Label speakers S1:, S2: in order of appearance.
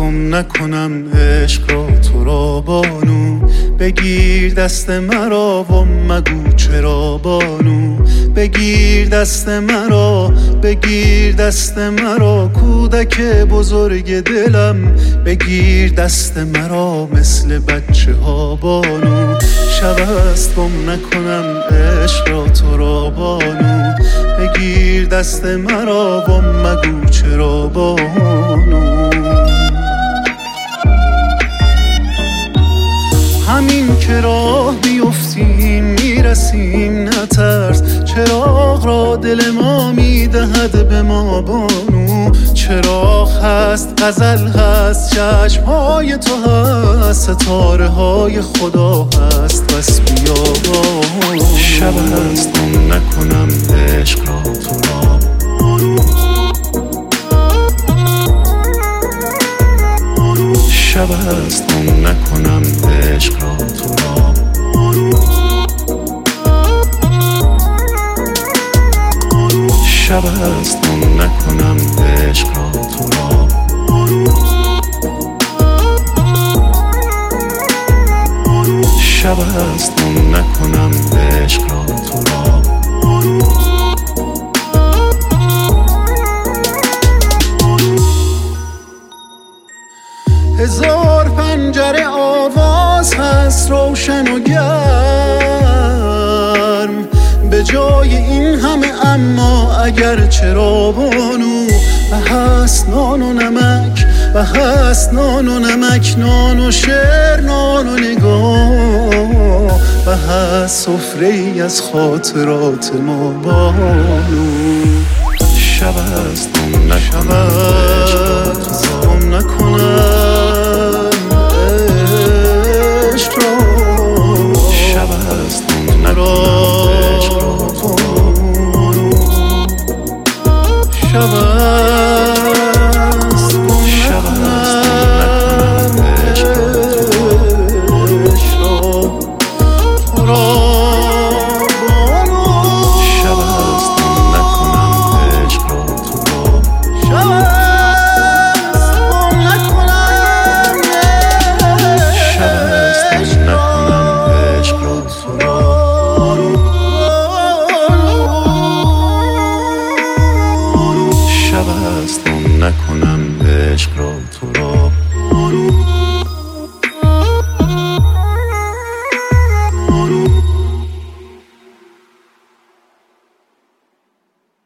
S1: گم نکنم عشق را تو را بانو. بگیر دست مرا و مگو چرا بانو. بگیر دست مرا، بگیر دست مرا کودک بزرگ دلم. بگیر دست مرا مثل بچه ها بانو. شب است گم نکنم عشق را تو را بانو. بگیر دست مرا و مگو چرا بانو. همین که راه بیفتیم میرسیم نترس. چراغ را دل ما میدهد به ما بانو. چراغ هست، غزل هست، چشمهای تو هست، ستاره های خدا هست، بس بیا بانو. شب هست گم نکنم عشق را تو را بانو. شب هست گم نکنم عشق را تو را بانو. شب هست گم نکنم عشق را تو را بانو. شب هست گم نکنم عشق را تو را بانو. هزار پنجره آواز هست روشن و گرم به جای این همه اما اگر چرا بانو. و هست نان و نمک، و هست نان و نمک، نان و شعر، نان و نگاه، و هست سفره‌ای از خاطرات ما بانو. شب هست گم نکنم